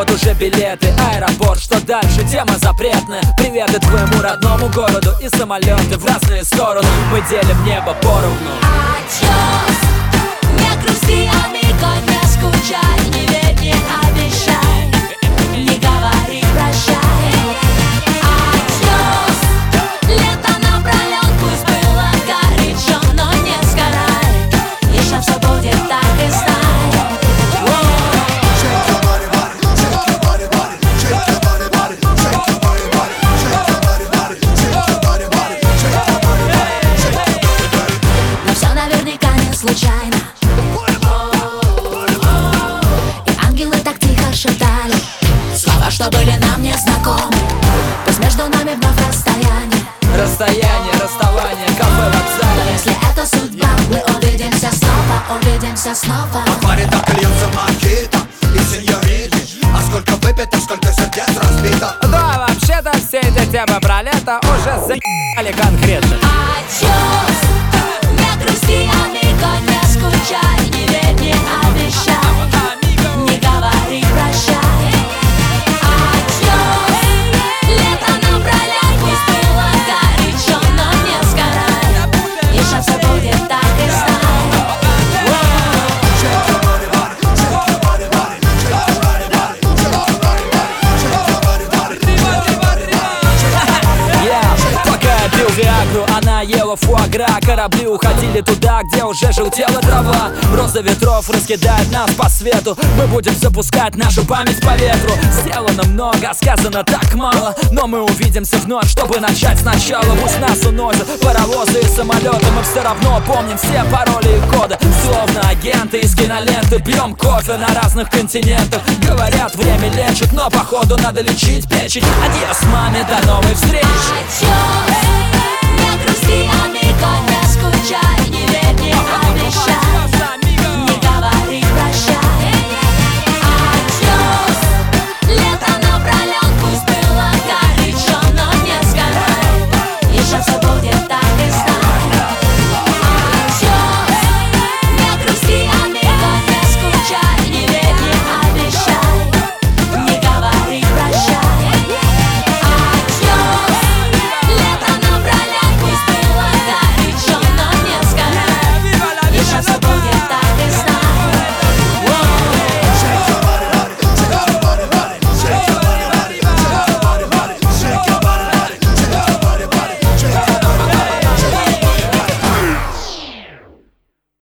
вот уже билеты, аэропорт, что дальше? Тема запретная. Приветы твоему родному городу и самолеты в разные стороны. Мы делим небо поровну. Adios, не грусти, амиго, не скучай, не верь, не обещай, не говори прощай. Adios, лето напролет, пусть было горячо, но не сгорай, еще все будет так и знай. Случайно. И ангелы так тихо шептали слова, что были нам незнакомы. Пусть между нами вновь расстояние. Расстояние, расставание, кафе, вокзал. Но если это судьба, мы увидимся снова, увидимся снова. В паре так льется мохито и сеньорити. А сколько выпито, сколько сердец разбито. Да, вообще-то все эти темы про лето уже за***ли конкретно. Adios, не грусти, амиго, не скучай, не верь, не обещай, не говори прощай. Adios, лето напролет, пусть было горячо, но не сгорай, еще все будет так и знай. Виагру, она ела фуагра. Корабли уходили туда, где уже желтела трава. Роза ветров раскидает нас по свету. Мы будем запускать нашу память по ветру. Сделано много, сказано так мало, но мы увидимся вновь, чтобы начать сначала. Пусть нас уносят паровозы и самолеты, мы все равно помним все пароли и коды. Словно агенты из киноленты, пьем кофе на разных континентах. Говорят, время лечит, но походу надо лечить печень. Адьос, маме, до новой встречи. Adios, не грусти, амиго, не скучай, не верь, не обещай,